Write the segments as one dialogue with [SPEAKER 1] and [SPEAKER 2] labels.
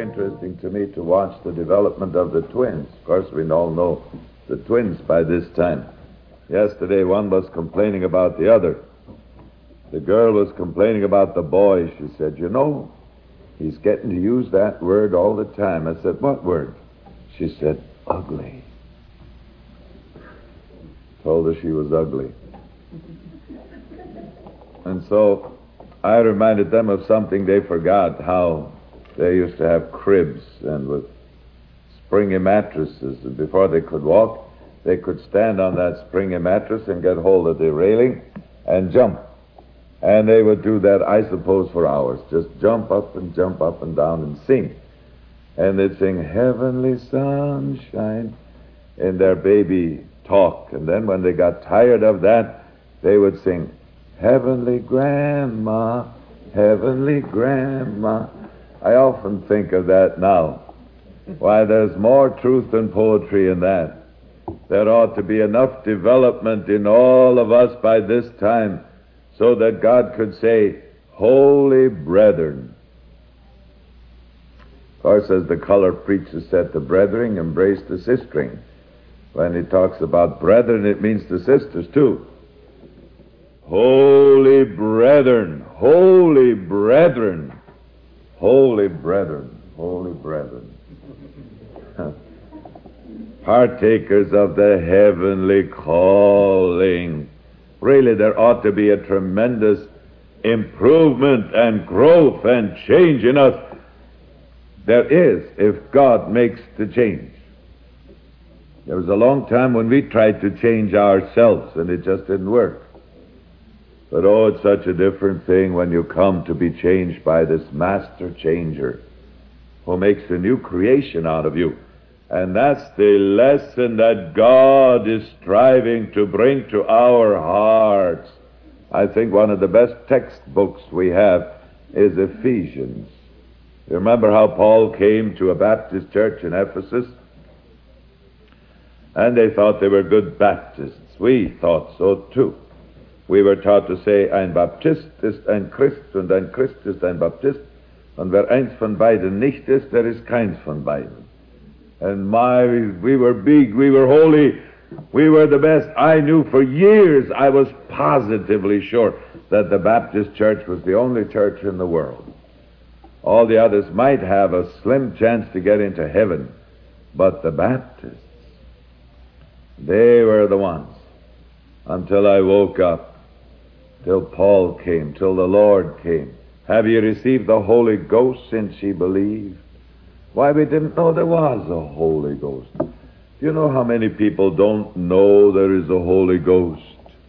[SPEAKER 1] interesting to me to watch the development of the twins. Of course, we all know the twins by this time. Yesterday, one was complaining about the other. The girl was complaining about the boy. She said, you know, he's getting to use that word all the time. I said, what word? She said, ugly. Told her she was ugly. And so I reminded them of something they forgot, how they used to have cribs and with springy mattresses, and before they could walk, they could stand on that springy mattress and get hold of the railing and jump. And they would do that, I suppose, for hours. Just jump up and down and sing. And they'd sing Heavenly Sunshine in their baby talk. And then when they got tired of that, they would sing Heavenly Grandma, Heavenly Grandma. I often think of that now. Why, there's more truth than poetry in that. There ought to be enough development in all of us by this time so that God could say, Holy Brethren. Of course, as the colored preacher said, the brethren embrace the sistering. When he talks about brethren, it means the sisters too. Holy brethren, holy brethren, holy brethren, holy brethren. Partakers of the heavenly calling. Really, there ought to be a tremendous improvement and growth and change in us. There is, if God makes the change. There was a long time when we tried to change ourselves, and it just didn't work. But oh, it's such a different thing when you come to be changed by this master changer who makes a new creation out of you. And that's the lesson that God is striving to bring to our hearts. I think one of the best textbooks we have is Ephesians. You remember how Paul came to a Baptist church in Ephesus? And they thought they were good Baptists. We thought so too. We were taught to say, ein Baptist ist ein Christ und ein Christ ist ein Baptist. Und wer eins von beiden nicht ist, der ist keins von beiden. And we were big, we were holy, we were the best. I knew for years, I was positively sure that the Baptist church was the only church in the world. All the others might have a slim chance to get into heaven, but the Baptists, they were the ones. Until I woke up, till Paul came, till the Lord came. Have you received the Holy Ghost since ye believed? Why, we didn't know there was a Holy Ghost. Do you know how many people don't know there is a Holy Ghost?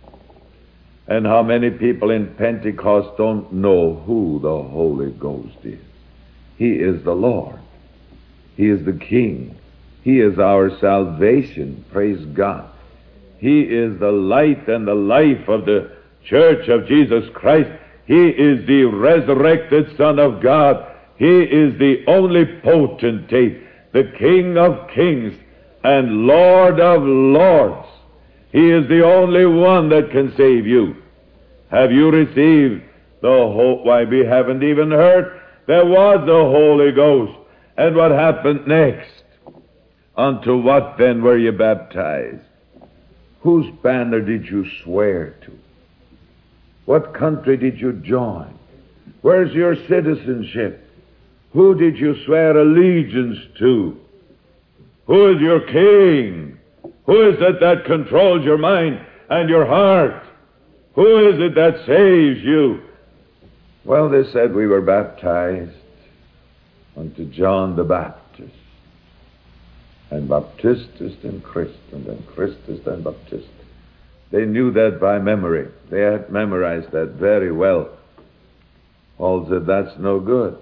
[SPEAKER 1] And how many people in Pentecost don't know who the Holy Ghost is? He is the Lord. He is the King. He is our salvation. Praise God. He is the light and the life of the Church of Jesus Christ. He is the resurrected Son of God. He is the only potentate, the King of kings and Lord of lords. He is the only one that can save you. Have you received the hope? Why, we haven't even heard there was the Holy Ghost. And what happened next? Unto what then were you baptized? Whose banner did you swear to? What country did you join? Where's your citizenship? Who did you swear allegiance to? Who is your king? Who is it that controls your mind and your heart? Who is it that saves you? Well, they said we were baptized unto John the Baptist. And Baptistus and Christ, and then Christus and Baptist. They knew that by memory. They had memorized that very well. Paul said, that's no good.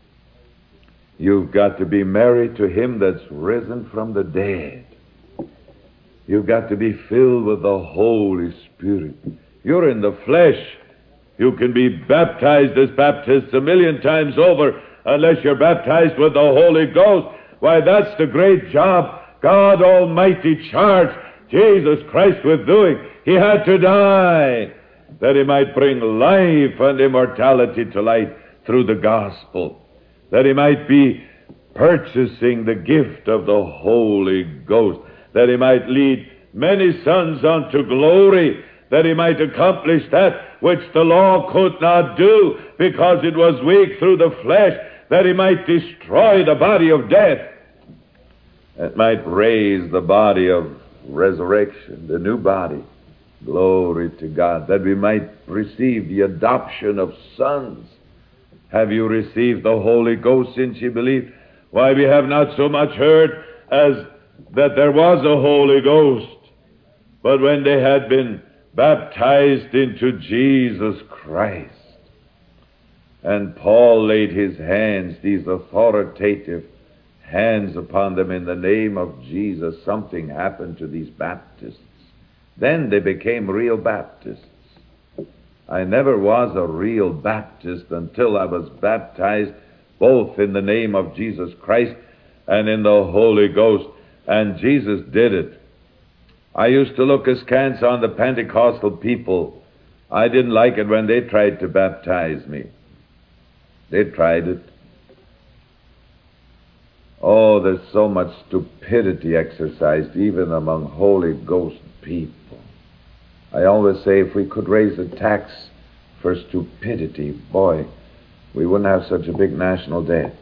[SPEAKER 1] You've got to be married to him that's risen from the dead. You've got to be filled with the Holy Spirit. You're in the flesh. You can be baptized as Baptists 1,000,000 times over unless you're baptized with the Holy Ghost. Why, that's the great job God Almighty charged Jesus Christ with doing. He had to die that he might bring life and immortality to light through the gospel, that he might be purchasing the gift of the Holy Ghost, that he might lead many sons unto glory, that he might accomplish that which the law could not do, because it was weak through the flesh, that he might destroy the body of death, that might raise the body of resurrection, the new body. Glory to God, that we might receive the adoption of sons. Have you received the Holy Ghost since you believed? Why, we have not so much heard as that there was a Holy Ghost, but when they had been baptized into Jesus Christ, and Paul laid his hands, these authoritative hands, upon them in the name of Jesus, something happened to these Baptists. Then they became real Baptists. I never was a real Baptist until I was baptized both in the name of Jesus Christ and in the Holy Ghost, and Jesus did it. I used to look askance on the Pentecostal people. I didn't like it when they tried to baptize me. They tried it. Oh, there's so much stupidity exercised even among Holy Ghost people. I always say if we could raise a tax for stupidity, boy, we wouldn't have such a big national debt.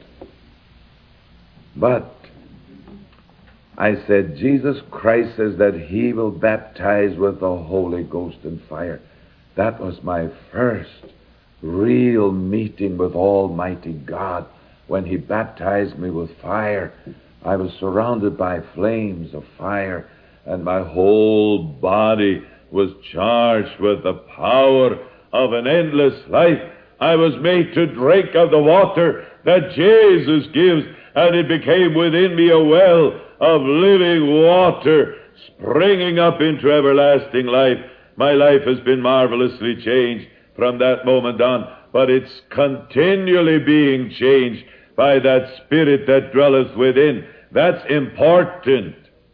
[SPEAKER 1] But I said, Jesus Christ says that he will baptize with the Holy Ghost and fire. That was my first real meeting with Almighty God, when he baptized me with fire. I was surrounded by flames of fire, and my whole body was charged with the power of an endless life. I was made to drink of the water that Jesus gives, and it became within me a well of living water, springing up into everlasting life. My life has been marvelously changed from that moment on, but it's continually being changed by that Spirit that dwelleth within. That's important.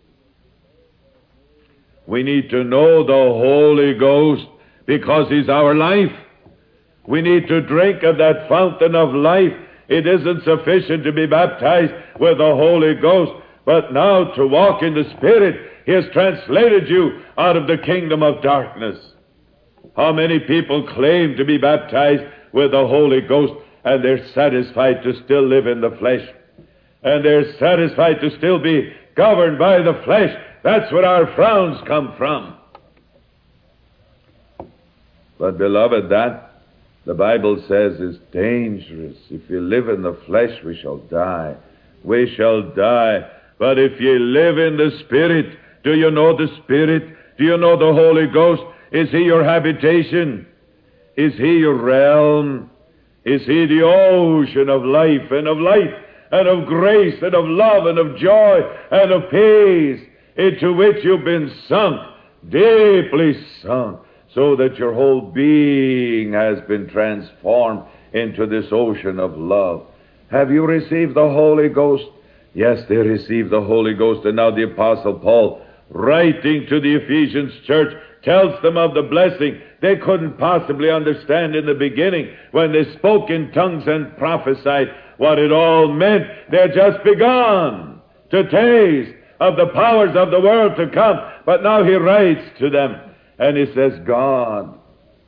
[SPEAKER 1] We need to know the Holy Ghost because he's our life. We need to drink of that fountain of life. It isn't sufficient to be baptized with the Holy Ghost, but now to walk in the Spirit. He has translated you out of the kingdom of darkness. How many people claim to be baptized with the Holy Ghost, and they're satisfied to still live in the flesh, and they're satisfied to still be governed by the flesh. That's where our frowns come from. But beloved, that the Bible says is dangerous. If you live in the flesh, we shall die. We shall die. But if ye live in the Spirit, do you know the Spirit? Do you know the Holy Ghost? Is he your habitation? Is he your realm? Is he the ocean of life and of light and of grace and of love and of joy and of peace, into which you've been sunk, deeply sunk, so that your whole being has been transformed into this ocean of love? Have you received the Holy Ghost? Yes, they received the Holy Ghost. And now the Apostle Paul, writing to the Ephesians church, tells them of the blessing they couldn't possibly understand in the beginning when they spoke in tongues and prophesied what it all meant. They're just begun to taste of the powers of the world to come. But now he writes to them, and he says, God,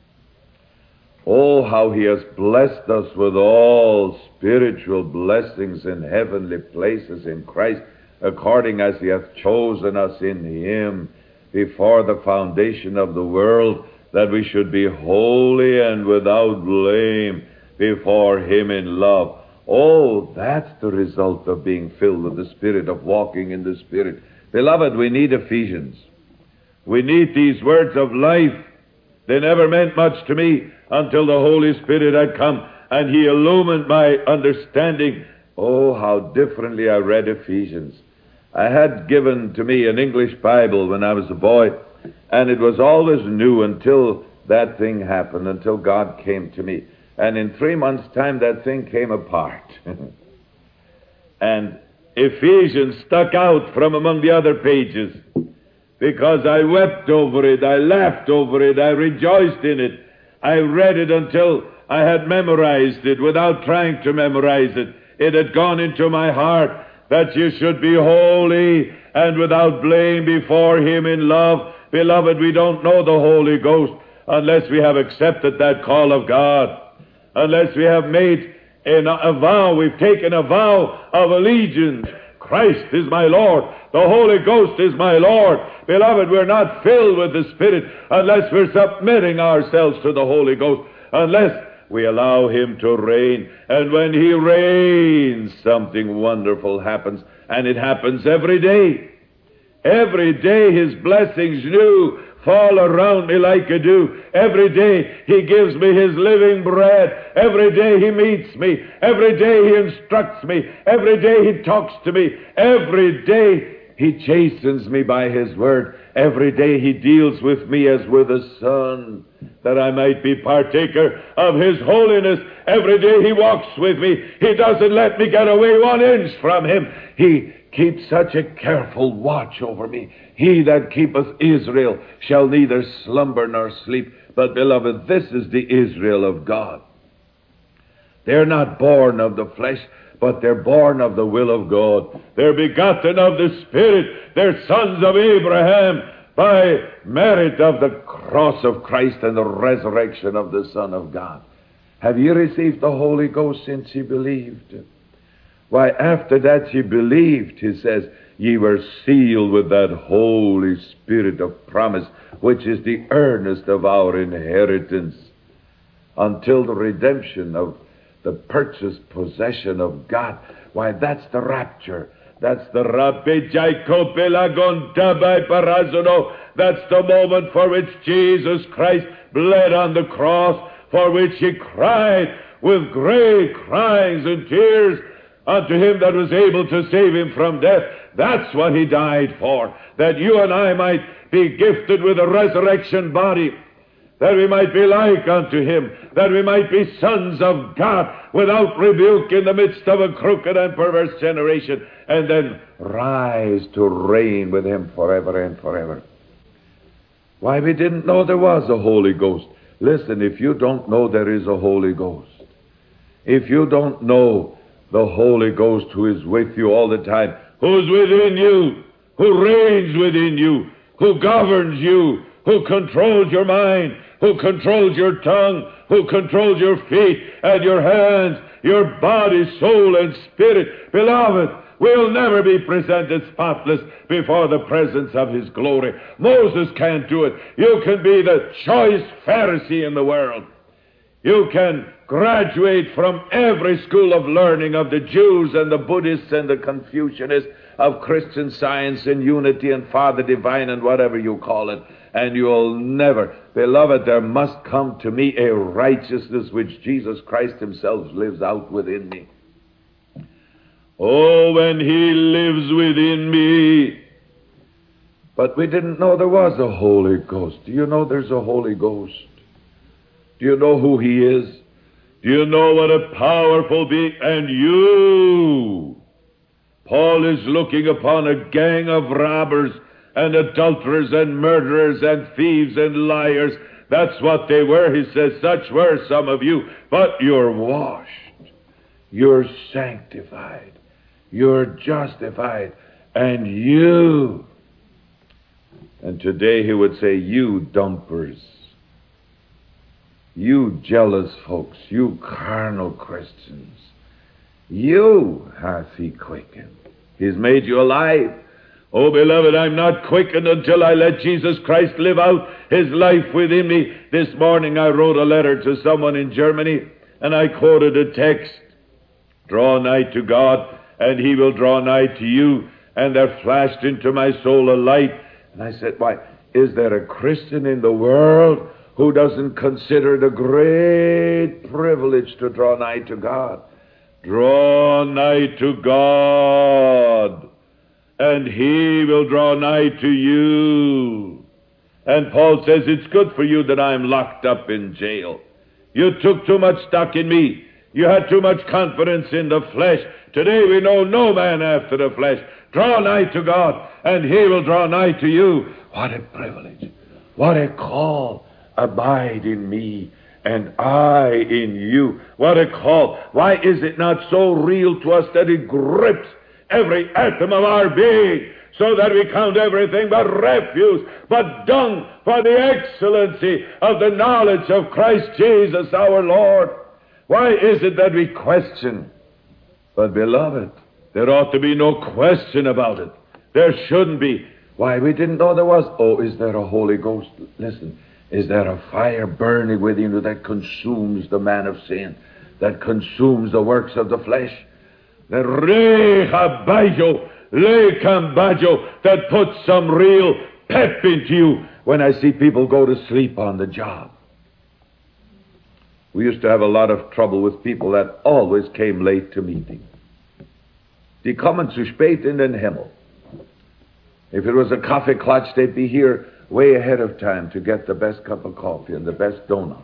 [SPEAKER 1] oh, how he has blessed us with all spiritual blessings in heavenly places in Christ, according as he hath chosen us in him before the foundation of the world, that we should be holy and without blame before him in love. Oh, that's the result of being filled with the Spirit, of walking in the Spirit. Beloved, we need Ephesians. We need these words of life. They never meant much to me until the Holy Spirit had come and he illumined my understanding. Oh, how differently I read Ephesians. I had given to me an English Bible when I was a boy, and it was always new until that thing happened, until God came to me. And in 3 months' time, that thing came apart. And Ephesians stuck out from among the other pages, because I wept over it, I laughed over it, I rejoiced in it. I read it until I had memorized it without trying to memorize it. it had gone into my heart that you should be holy and without blame before him in love. Beloved, we don't know the Holy Ghost unless we have accepted that call of God, unless we have made a vow, we've taken a vow of allegiance. Christ is my Lord. The Holy Ghost is my Lord. Beloved, we're not filled with the Spirit unless we're submitting ourselves to the Holy Ghost, unless we allow him to reign. And when he reigns, something wonderful happens, and it happens every day. Every day his blessings new fall around me like a dew. Every day he gives me his living bread. Every day he meets me. Every day he instructs me. Every day he talks to me. Every day he chastens me by his word. Every day he deals with me as with a son, that I might be partaker of his holiness. Every day he walks with me. He doesn't let me get away 1 inch from him. He keeps such a careful watch over me. He that keepeth Israel shall neither slumber nor sleep. But, beloved, this is the Israel of God. They're not born of the flesh, but they're born of the will of God. They're begotten of the Spirit. They're sons of Abraham by merit of the cross of Christ and the resurrection of the Son of God. Have you received the Holy Ghost since ye believed? Why, after that ye believed, he says, ye were sealed with that Holy Spirit of promise, which is the earnest of our inheritance, until the redemption of the purchased possession of God. Why, that's the rapture. That's the That's the moment for which Jesus Christ bled on the cross, for which he cried with great cries and tears unto him that was able to save him from death. That's what he died for, that you and I might be gifted with a resurrection body, that we might be like unto him, that we might be sons of God without rebuke in the midst of a crooked and perverse generation, and then rise to reign with him forever and forever. Why, we didn't know there was a Holy Ghost. Listen, if you don't know there is a Holy Ghost, if you don't know the Holy Ghost who is with you all the time, who's within you, who reigns within you, who governs you, who controls your mind, who controls your tongue, who controls your feet and your hands, your body, soul, and spirit. Beloved, we'll never be presented spotless before the presence of his glory. Moses can't do it. You can be the choice Pharisee in the world. You can graduate from every school of learning of the Jews and the Buddhists and the Confucianists, of Christian Science and unity and Father Divine and whatever you call it, and you'll never, beloved, there must come to me a righteousness which Jesus Christ himself lives out within me. Oh, when he lives within me. But we didn't know there was a Holy Ghost. Do you know there's a Holy Ghost? Do you know who he is? Do you know what a powerful being? And you, Paul is looking upon a gang of robbers and adulterers and murderers and thieves and liars. That's what they were. He says, such were some of you. But you're washed. You're sanctified. You're justified. And you. And today he would say, you dumpers. You jealous folks, you carnal Christians, you hath he quickened. He's made you alive. Oh, beloved, I'm not quickened until I let Jesus Christ live out his life within me. This morning I wrote a letter to someone in Germany, and I quoted a text, draw nigh to God, and he will draw nigh to you. And there flashed into my soul a light, and I said, why, is there a Christian in the world who doesn't consider it a great privilege to draw nigh to God? Draw nigh to God, and he will draw nigh to you. And Paul says, it's good for you that I'm locked up in jail. You took too much stock in me. You had too much confidence in the flesh. Today we know no man after the flesh. Draw nigh to God, and he will draw nigh to you. What a privilege. What a call. Abide in me, and I in you. What a call. Why is it not so real to us that it grips every atom of our being, so that we count everything but refuse, but dung for the excellency of the knowledge of Christ Jesus our Lord? Why is it that we question? But beloved, there ought to be no question about it. There shouldn't be. Why, we didn't know there was. Oh, is there a Holy Ghost? Listen, is there a fire burning within you that consumes the man of sin, that consumes the works of the flesh? The rehabajo, lekambajo, that puts some real pep into you when I see people go to sleep on the job. We used to have a lot of trouble with people that always came late to meeting. Die kommen zu spät in den Himmel. If it was a coffee clutch, they'd be here way ahead of time to get the best cup of coffee and the best donut.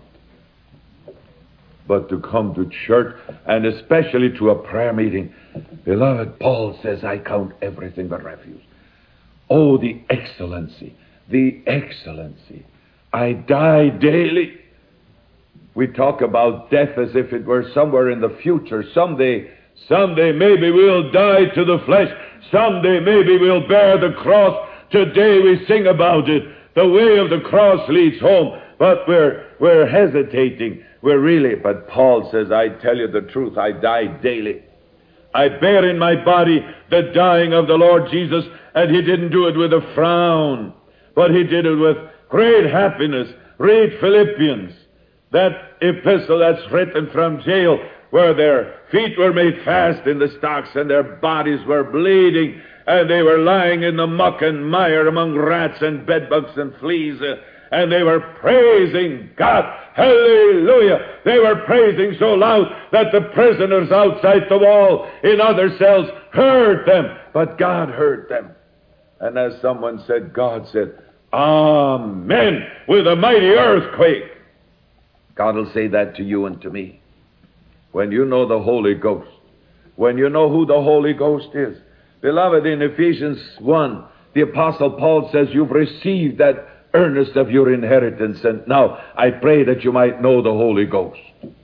[SPEAKER 1] But to come to church, and especially to a prayer meeting, beloved, Paul says, I count everything but refuse. Oh, the excellency, the excellency. I die daily. We talk about death as if it were somewhere in the future. Someday maybe we'll die to the flesh. Someday maybe we'll bear the cross. Today we sing about it. The way of the cross leads home. But we're hesitating. But Paul says, I tell you the truth, I die daily. I bear in my body the dying of the Lord Jesus, and he didn't do it with a frown, but he did it with great happiness. Read Philippians, that epistle that's written from jail, where their feet were made fast in the stocks and their bodies were bleeding, and they were lying in the muck and mire among rats and bedbugs and fleas, and they were praising God. Hallelujah! They were praising so loud that the prisoners outside the wall in other cells heard them, but God heard them. And as someone said, God said, Amen, with a mighty earthquake. God will say that to you and to me. When you know the Holy Ghost, when you know who the Holy Ghost is. Beloved, in Ephesians 1, the Apostle Paul says, you've received that earnest of your inheritance, and now I pray that you might know the Holy Ghost.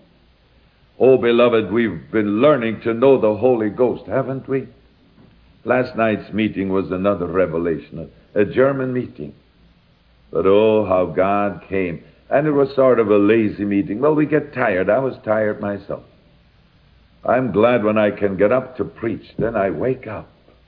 [SPEAKER 1] Oh, beloved, we've been learning to know the Holy Ghost, haven't we? Last night's meeting was another revelation, a German meeting. But oh, how God came. And it was sort of a lazy meeting. Well, we get tired. I was tired myself. I'm glad when I can get up to preach. Then I wake up.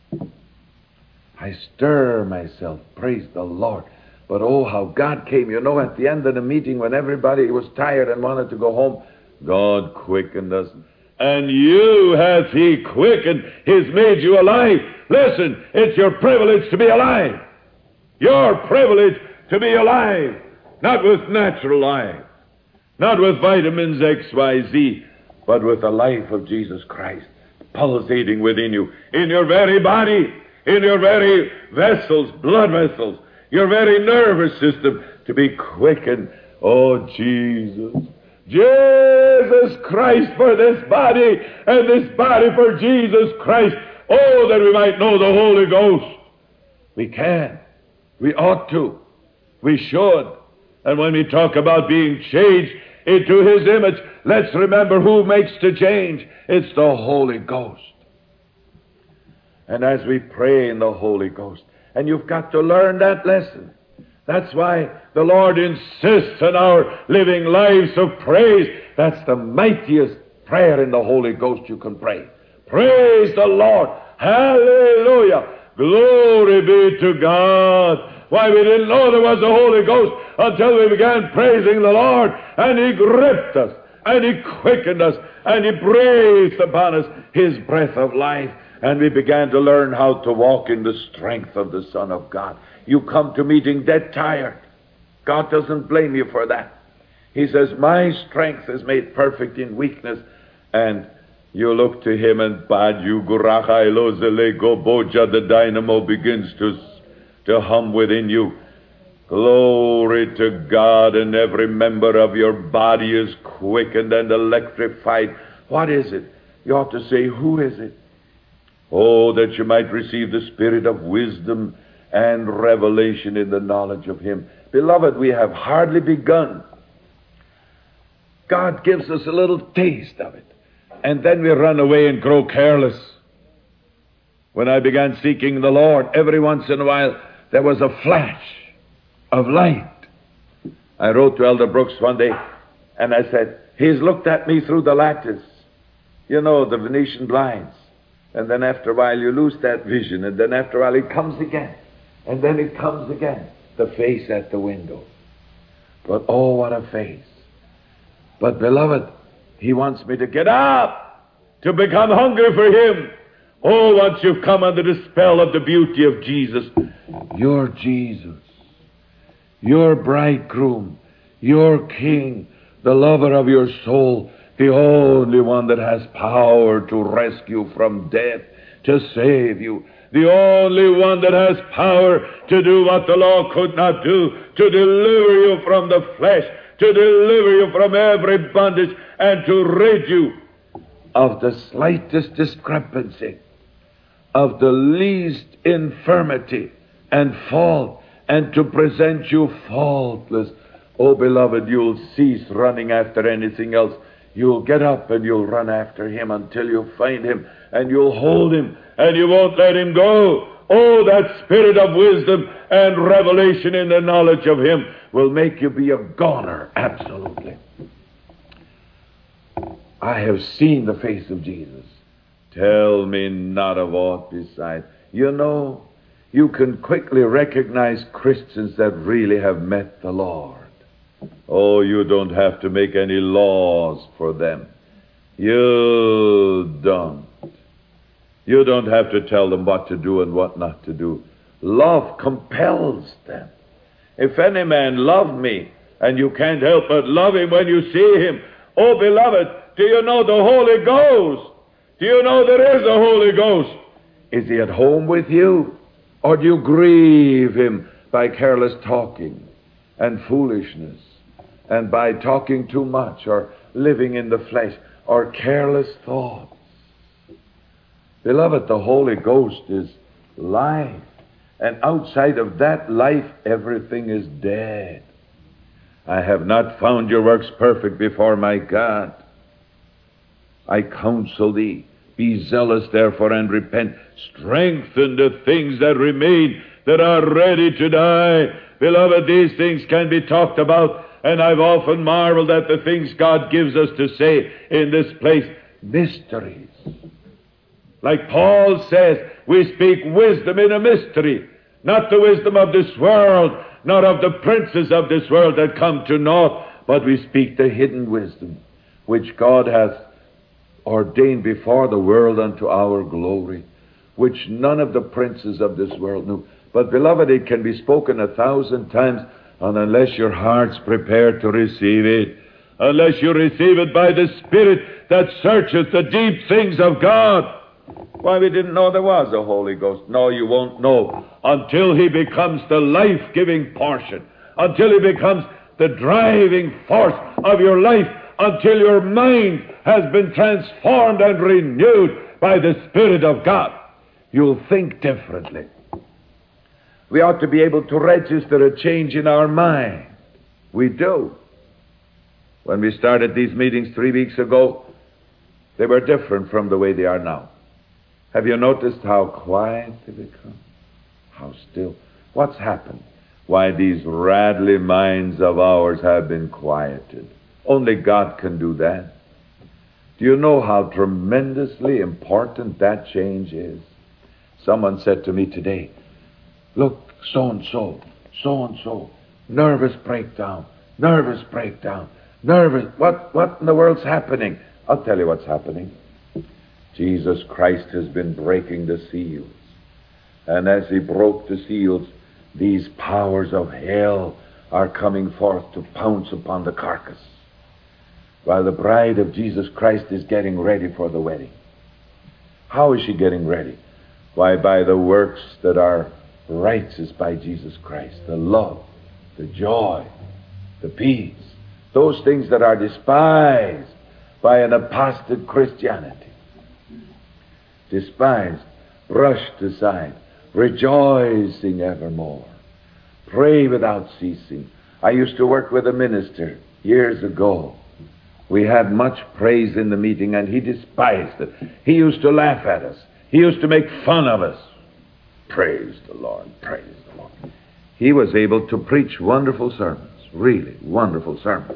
[SPEAKER 1] I stir myself. Praise the Lord. But oh, how God came. You know, at the end of the meeting, when everybody was tired and wanted to go home, God quickened us. And you hath he quickened. He's made you alive. Listen, it's your privilege to be alive. Your privilege to be alive. Not with natural life. Not with vitamins X, Y, Z. But with the life of Jesus Christ pulsating within you. In your very body. In your very vessels, blood vessels. Your very nervous system to be quickened. Oh, Jesus. Jesus Christ for this body, and this body for Jesus Christ. Oh, that we might know the Holy Ghost. We can. We ought to. We should. And when we talk about being changed into His image, let's remember who makes the change. It's the Holy Ghost. And as we pray in the Holy Ghost, and you've got to learn that lesson. That's why the Lord insists on our living lives of praise. That's the mightiest prayer in the Holy Ghost you can pray. Praise the Lord. Hallelujah. Glory be to God. Why, we didn't know there was a Holy Ghost until we began praising the Lord, and He gripped us, and He quickened us, and He breathed upon us His breath of life, and we began to learn how to walk in the strength of the Son of God. You come to meeting dead tired. God doesn't blame you for that. He says, my strength is made perfect in weakness. And you look to Him, and the dynamo begins to hum within you. Glory to God, and every member of your body is quickened and electrified. What is it? You ought to say, who is it? Oh, that you might receive the spirit of wisdom and revelation in the knowledge of Him. Beloved, we have hardly begun. God gives us a little taste of it. And then we run away and grow careless. When I began seeking the Lord, every once in a while there was a flash of light. I wrote to Elder Brooks one day, and I said, he's looked at me through the lattice. You know, the Venetian blinds. And then after a while you lose that vision, and then after a while it comes again. And then it comes again. The face at the window. But oh, what a face. But beloved, he wants me to get up, to become hungry for him. Oh, once you've come under the spell of the beauty of Jesus, your Jesus, your bridegroom, your king, the lover of your soul, the only one that has power to rescue from death, to save you, the only one that has power to do what the law could not do, to deliver you from the flesh, to deliver you from every bondage, and to rid you of the slightest discrepancy, of the least infirmity and fault, and to present you faultless. Oh, beloved, you'll cease running after anything else. You'll get up and you'll run after him until you find him, and you'll hold him, and you won't let him go. Oh, that spirit of wisdom and revelation in the knowledge of him will make you be a goner, absolutely. I have seen the face of Jesus. Tell me not of aught beside. You know, you can quickly recognize Christians that really have met the Lord. Oh, you don't have to make any laws for them. You don't. You don't have to tell them what to do and what not to do. Love compels them. If any man love me, and you can't help but love him when you see him. Oh, beloved, do you know the Holy Ghost? Do you know there is a Holy Ghost? Is he at home with you? Or do you grieve him by careless talking and foolishness, and by talking too much, or living in the flesh, or careless thoughts? Beloved, the Holy Ghost is life. And outside of that life, everything is dead. I have not found your works perfect before my God. I counsel thee, be zealous therefore and repent. Strengthen the things that remain, that are ready to die. Beloved, these things can be talked about, and I've often marveled at the things God gives us to say in this place. Mysteries. Like Paul says, we speak wisdom in a mystery, not the wisdom of this world, not of the princes of this world that come to naught, but we speak the hidden wisdom, which God hath ordained before the world unto our glory, which none of the princes of this world knew. But, beloved, it can be spoken 1,000 times, and unless your heart's prepared to receive it, unless you receive it by the Spirit that searcheth the deep things of God. Why, we didn't know there was a Holy Ghost. No, you won't know until he becomes the life-giving portion, until he becomes the driving force of your life, until your mind has been transformed and renewed by the Spirit of God. You'll think differently. We ought to be able to register a change in our mind. We do. When we started these meetings 3 weeks ago, they were different from the way they are now. Have you noticed how quiet they become? How still? What's happened? Why, these rattly minds of ours have been quieted. Only God can do that. Do you know how tremendously important that change is? Someone said to me today, look, so-and-so, nervous breakdown, nervous. What in the world's happening? I'll tell you what's happening. Jesus Christ has been breaking the seals. And as he broke the seals, these powers of hell are coming forth to pounce upon the carcass, while the bride of Jesus Christ is getting ready for the wedding. How is she getting ready? Why, by the works that are righteous by Jesus Christ, the love, the joy, the peace, those things that are despised by an apostate Christianity. Despised, brushed aside, rejoicing evermore. Pray without ceasing. I used to work with a minister years ago. We had much praise in the meeting, and he despised it. He used to laugh at us. He used to make fun of us. Praise the Lord, praise the Lord. He was able to preach wonderful sermons, really wonderful sermons.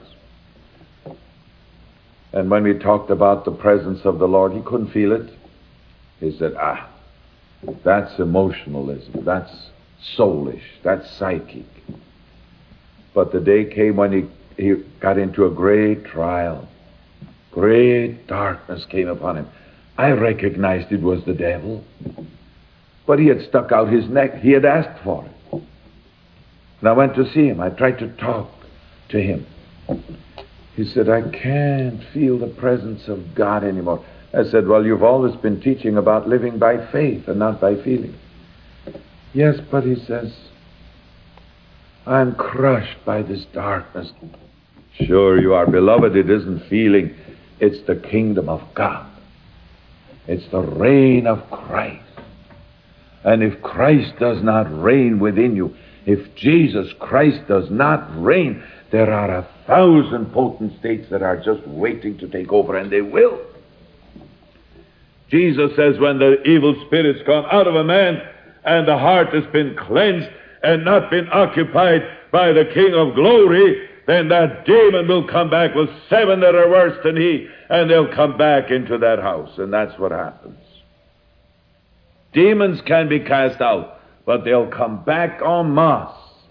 [SPEAKER 1] And when we talked about the presence of the Lord, he couldn't feel it. He said, that's emotionalism, that's soulish, that's psychic. But the day came when he got into a great trial. Great darkness came upon him. I recognized it was the devil. But he had stuck out his neck. He had asked for it. And I went to see him. I tried to talk to him. He said, I can't feel the presence of God anymore. I said, well, you've always been teaching about living by faith and not by feeling. Yes, but he says, I'm crushed by this darkness. Sure you are, beloved. It isn't feeling. It's the kingdom of God. It's the reign of Christ. And if Christ does not reign within you, if Jesus Christ does not reign, there are 1,000 potentates that are just waiting to take over, and they will. Jesus says when the evil spirits come out of a man and the heart has been cleansed and not been occupied by the King of glory, then that demon will come back with 7 that are worse than he, and they'll come back into that house. And that's what happens. Demons can be cast out, but they'll come back en masse.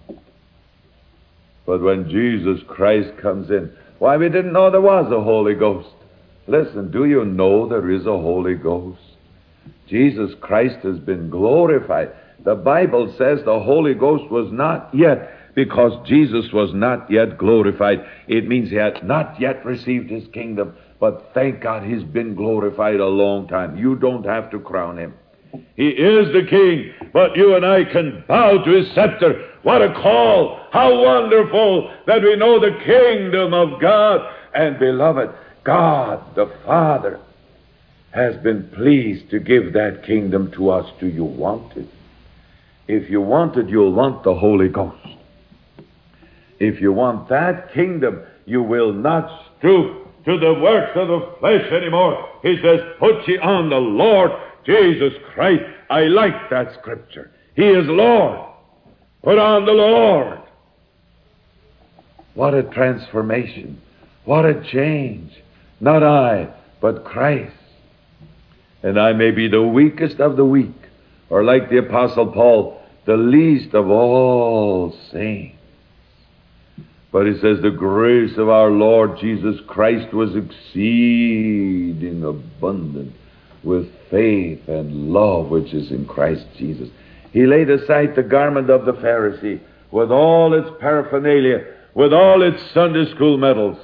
[SPEAKER 1] But when Jesus Christ comes in, why, we didn't know there was a Holy Ghost. Listen, do you know there is a Holy Ghost? Jesus Christ has been glorified. The Bible says the Holy Ghost was not yet, because Jesus was not yet glorified. It means he had not yet received his kingdom. But thank God he's been glorified a long time. You don't have to crown him. He is the king, but you and I can bow to his scepter. What a call! How wonderful that we know the kingdom of God. And beloved, God the Father has been pleased to give that kingdom to us. Do you want it? If you want it, you'll want the Holy Ghost. If you want that kingdom, you will not stoop to the works of the flesh anymore. He says, put ye on the Lord Jesus Christ. I like that scripture. He is Lord. Put on the Lord. What a transformation. What a change. Not I, but Christ. And I may be the weakest of the weak, or like the Apostle Paul, the least of all saints. But he says the grace of our Lord Jesus Christ was exceeding abundant with faith and love which is in Christ Jesus. He laid aside the garment of the Pharisee with all its paraphernalia, with all its Sunday school medals.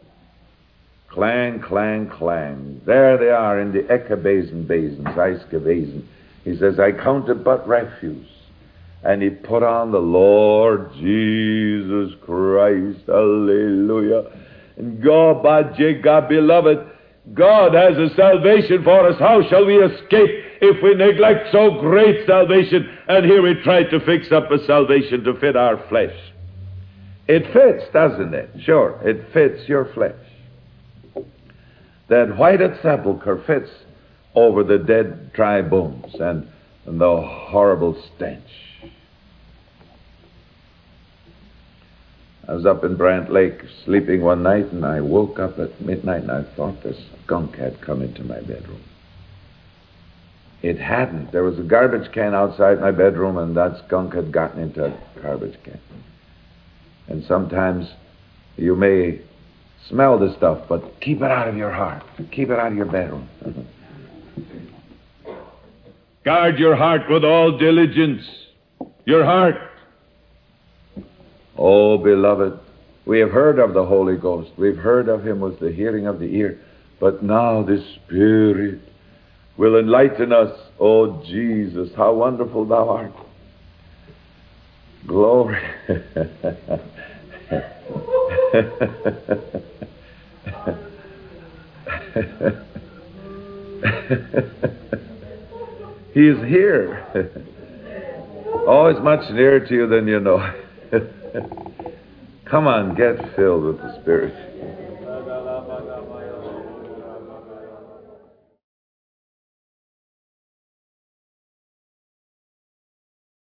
[SPEAKER 1] Clang, clang, clang. There they are in the Eckebasen basins, Eichgebasen. He says, I count it but refuse. And he put on the Lord Jesus Christ. Hallelujah. And God, beloved, God has a salvation for us. How shall we escape if we neglect so great salvation? And here we try to fix up a salvation to fit our flesh. It fits, doesn't it? Sure, it fits your flesh. That whited sepulchre fits over the dead dry bones and the horrible stench. I was up in Brant Lake sleeping one night, and I woke up at midnight and I thought this skunk had come into my bedroom. It hadn't. There was a garbage can outside my bedroom, and that skunk had gotten into a garbage can. And sometimes you may smell the stuff, but keep it out of your heart. Keep it out of your bedroom. Guard your heart with all diligence. Your heart. Oh, beloved, we have heard of the Holy Ghost. We've heard of him with the hearing of the ear. But now the Spirit will enlighten us. Oh, Jesus, how wonderful thou art. Glory. He is here. Oh, it's much nearer to you than you know. Come on, get filled with the Spirit.